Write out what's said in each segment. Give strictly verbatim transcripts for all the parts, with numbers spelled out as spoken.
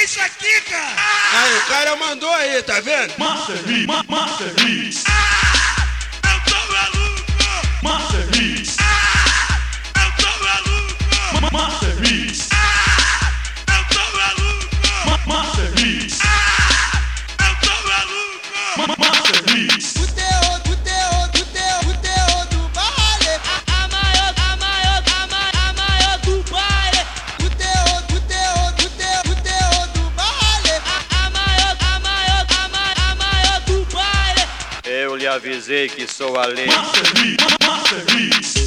é isso aqui, cara? Aí, o cara mandou aí, tá vendo? Master Beat, Ma Master Beat. Ah, eu tô maluco. Master Beat, Ah, eu tô maluco. Ma Master Beat, Ah, eu tô maluco. Ma Master Beat, Ah, eu tô maluco. Ma Master Beat. O teor, o teor, o teor, o teor do baile. A, a maior, a maior, a maior, a maior do baile. O teor, o teor, o teor, o teor do baile. A, a maior, a maior, a maior, a maior do baile. Eu lhe avisei que sou a lei. Master Beat, Ma Master Beat.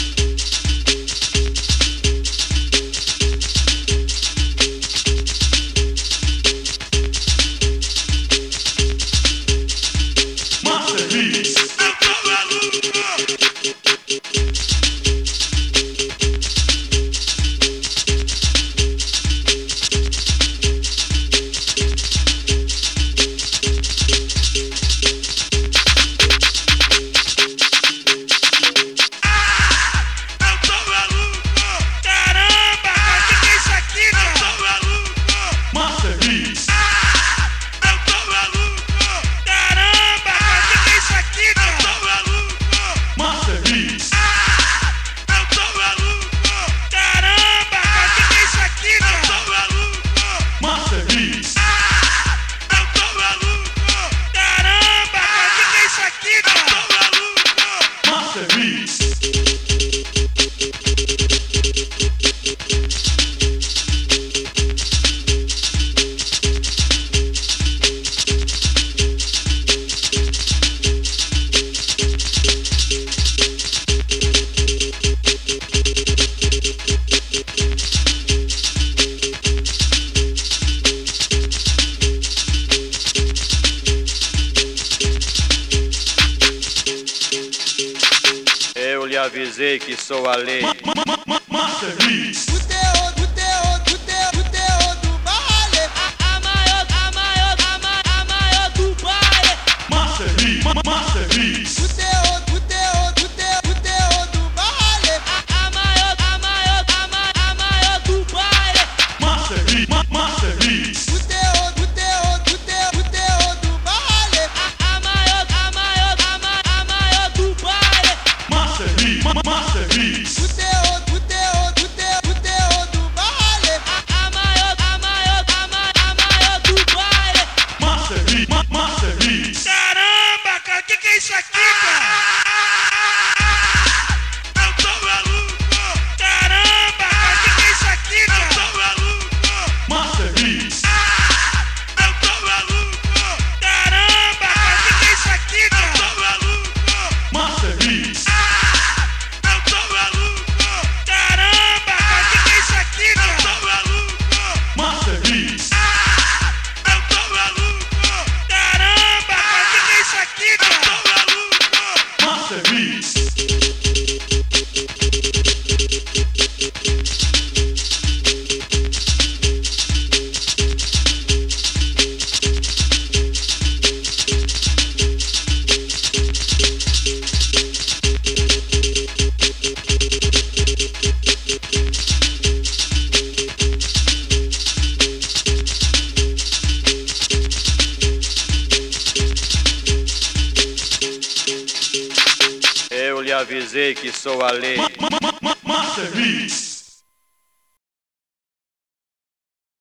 Master Beat, Eu tô maluco. Eu tô maluco. Caramba, cara, que que é isso aqui, cara? Eu tô maluco. Master Beat, Eu tô maluco. Caramba, cara, que que é isso aqui, cara? Eu tô maluco. Master Beat, Eu tô maluco. Caramba, cara, que que é isso aqui, cara? Eu tô maluco. Master Beat, Eu tô maluco. Caramba, cara, que que é isso aqui, cara? Eu tô maluco. Master Beat. Eu lhe avisei que sou a lei. Ma ma ma Master Beat, O teor, o teor, o teor, o teor do baile. A, a maior, a maior, a maior, a maior do baile. Master Beat, Ma Master Beat. O teor, o teor, o teor, o teor do baile. A, a maior, a maior, a maior, a maior do baile. Master Beat, Ma Master Beat. O teor, o teor, o teor, o teor do baile. A, a maior, a maior, a maior, a maior do baile. Master Beat, Ma Master Beat. O teor, o teor, o teor, o teor do baile. A, a maior, a maior, a maior, a maior do baile. Master Beat, Ma Master Beat. Caramba, cara, que que é isso aqui, cara? Eu tô maluco. Caramba, cara, que que é isso aqui, cara? Eu tô maluco. Master Beat, Eu tô maluco. Caramba, cara, que que é isso aqui, cara? Eu tô maluco. Master Beat. Eu tô maluco. Caramba, cara, que que é isso aqui, cara? Eu tô maluco. Master Beat. Eu tô maluco. Caramba, cara, que que é isso aqui, cara? Eu tô maluco. Master Beat. Eu lhe avisei que sou a lei. Ma ma ma Master Beat.